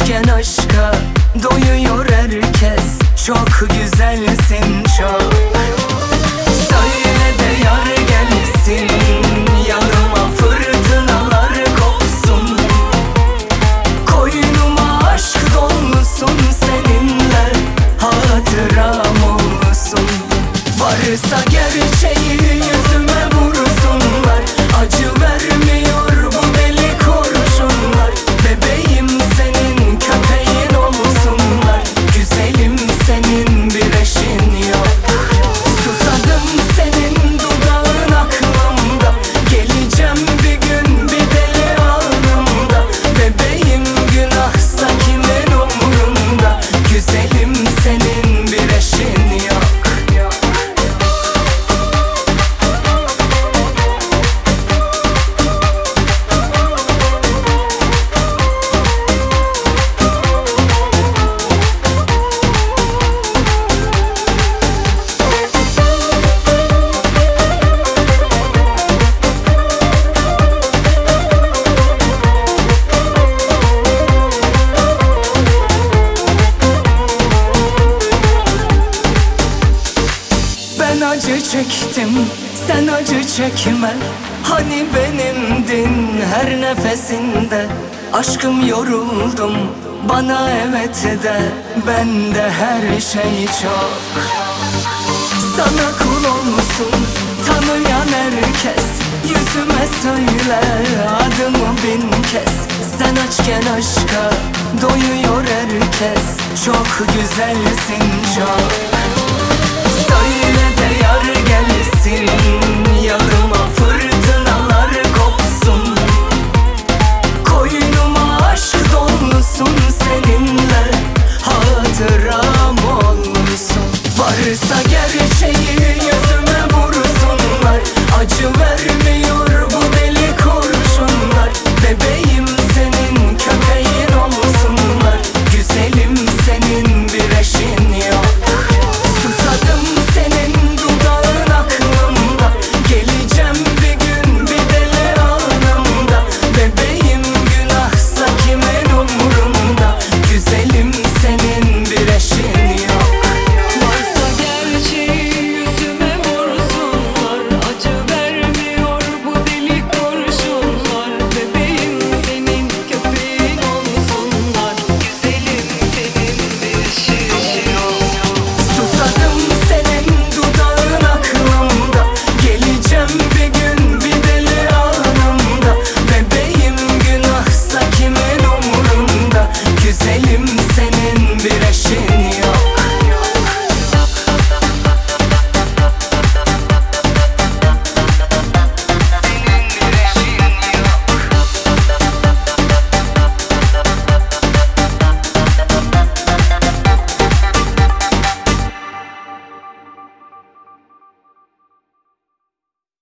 açken aşka doyuyor herkes. Çok güzelsin çok. Söyle de yar gelsin, yanıma fırtınalar kopsun. Koynuma aşk dolsun, seninle hatıram olsun. Varsa gerçeği yüzüme vursunlar, acı vermiyor bu deli kurşunlar. Bebeğim senin, köpeğin olsunlar. Güzelim senin, bir eşin yok. Susadım senin, dudağın aklımda. Geleceğim bir gün, bir deli anımda. Bebeğim günahsa kimin umurunda. Güzelim senin, bir eşin yok. Ben acı çektim, sen acı çekme. Hani benimdin her nefesinde. Aşkım yoruldum, bana evet de. Bende her şey çok. Sana kul olsun, tanıyan herkes. Yüzüme söyle, adımı bin kez. Sen açken aşka doyuyor herkes. Çok güzelsin çok. Söyle de yar gelsin, yanıma fırtınalar kopsun. Koynuma aşk dolsun, seninle hatıram olsun. Varsa gerçeği yüzüme vursunlar, acı vermiyor bu deli kurşunlar. Bebeğim senin, köpeğin olsunlar. Güzelim senin, bir eşin yok. Susadım senin, dudağın aklımda. Geleceğim bir gün, bir deli anımda. Bebeğim günahsa kimin umurunda. Güzelim senin, bir eşin yok. Varsa gerçeği yüzüme vursunlar, acı vermiyor bu deli kurşunlar. Bebeğim senin, köpeğin olsunlar. Güzelim senin, bir eşin yok. Susadım senin, dudağın aklımda. Geleceğim bir gün, bir deli anımda. Bebeğim günahsa kimin umurunda. Güzelim senin,